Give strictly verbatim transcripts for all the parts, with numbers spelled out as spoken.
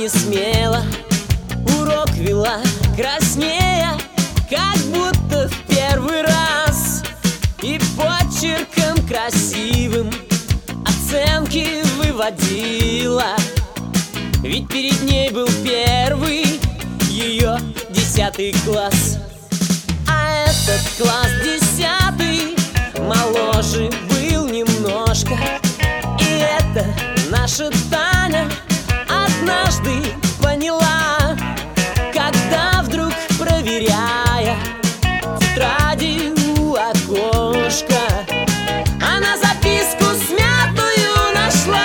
не смела, урок вела краснея, как будто в первый раз, и почерком красивым оценки выводила. Ведь перед ней был первый ее десятый класс. А этот класс десятый моложе был немножко. И это наша Таня однажды поняла, когда вдруг, проверяя тетради у окошка, она записку смятую нашла.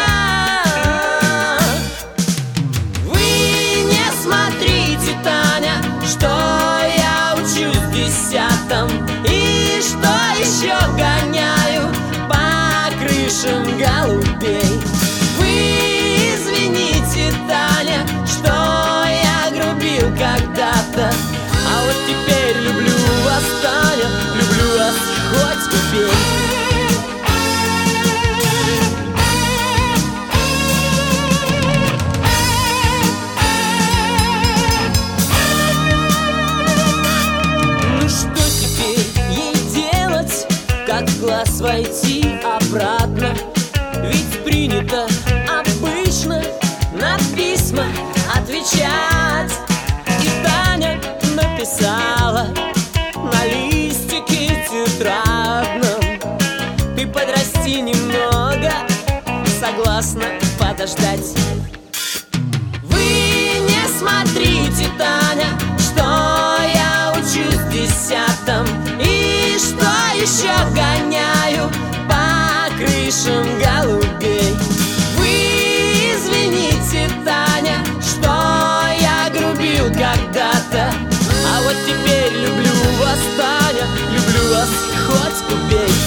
Вы не смотрите, Таня, что я учусь в десятом, и что еще гоняю по крышам голубей. Вы извините, Таня, что я грубил когда-то, а вот теперь люблю вас, Таня, люблю вас хоть убей. Ну что теперь ей делать, как в класс войти обратно? Ведь принято обычно на письма отвечать. И Таня написала на листике тетрадном: ты подрасти немного, согласна подождать. Вы не смотрите, Таня, что я учусь в десятом, и что еще гоняю по крышам голубей. Вы извините, Таня, что я грубил когда-то, а вот теперь люблю вас, Таня, люблю вас хоть убей.